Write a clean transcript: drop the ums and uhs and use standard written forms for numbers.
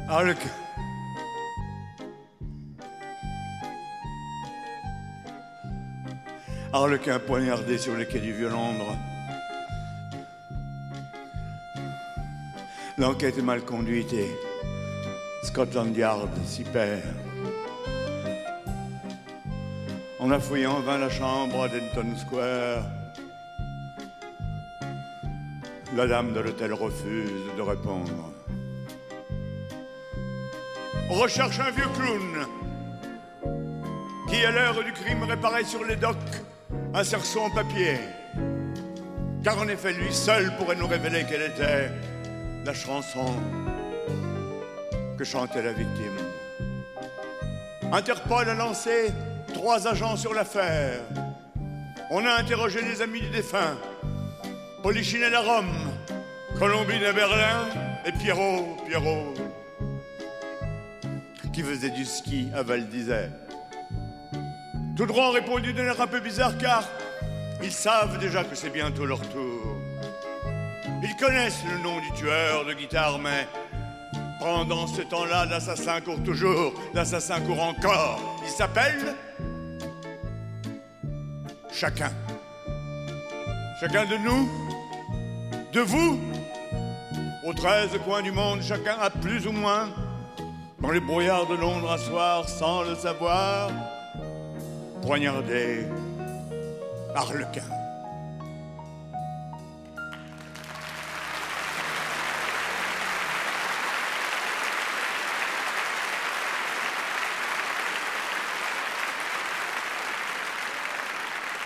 Harlequin. Harlequin poignardé sur les quais du Vieux-Londres. L'enquête est mal conduite et Scotland Yard s'y perd. On a fouillé en vain la chambre à Denton Square. La dame de l'hôtel refuse de répondre. On recherche un vieux clown qui, à l'heure du crime, réparait sur les docks un cerceau en papier. Car en effet, lui seul pourrait nous révéler quelle était la chanson que chantait la victime. Interpol a lancé 3 agents sur l'affaire. On a interrogé les amis du défunt, Polichinelle à Rome, Colombine à Berlin et Pierrot, qui faisait du ski à Val d'Isère. Tout droit ont répondu d'un air un peu bizarre car ils savent déjà que c'est bientôt leur tour. Ils connaissent le nom du tueur de guitare, mais pendant ce temps-là, l'assassin court toujours, l'assassin court encore. Il s'appelle chacun. Chacun de nous, de vous, aux 13 coins du monde, chacun a plus ou moins, dans les brouillards de Londres un soir, sans le savoir, poignardé Harlequin.